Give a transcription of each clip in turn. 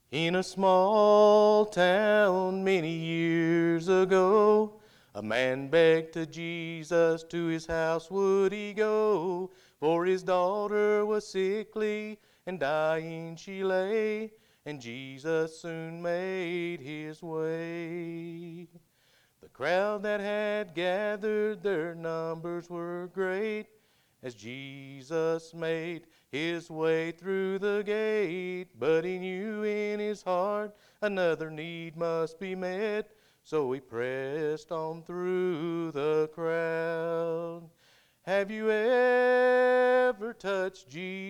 In a small town many years ago, a man begged to Jesus, to his house would he go, for his daughter was sickly and dying she lay, and Jesus soon made his way. The crowd that had gathered, their numbers were great, as Jesus made his way through the gate. But he knew in his heart another need must be met, so he pressed on through the crowd. Have you ever touched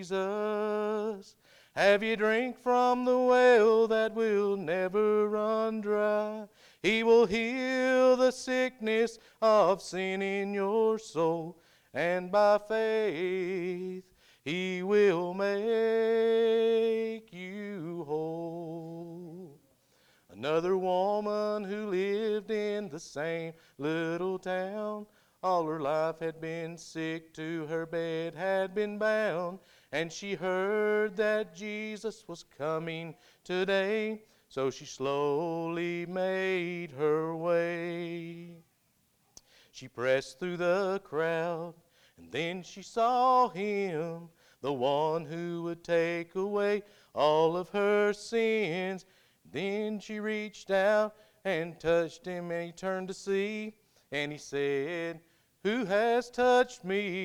Jesus? Have you drank from the well that will never run dry? He will heal the sickness of sin in your soul, and by faith He will make you whole. Another woman who lived in the same little town, all her life had been sick, to her bed had been bound, and she heard that Jesus was coming today, so she slowly made her way. She pressed through the crowd, and then she saw him, the one who would take away all of her sins. Then she reached out and touched him, and he turned to see, and he said, "Who has touched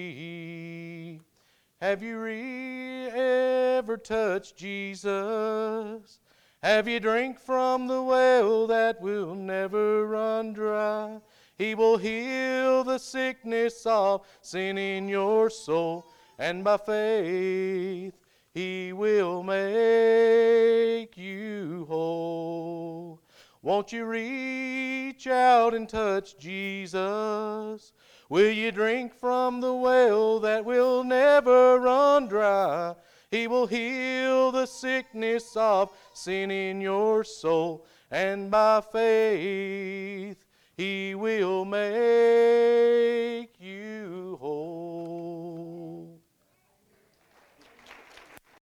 me?" Have you ever touched Jesus? Have you drank from the well that will never run dry? He will heal the sickness of sin in your soul, and by faith He will make you whole. Won't you reach out and touch Jesus? Will you drink from the well that will never run dry? He will heal the sickness of sin in your soul, and by faith He will make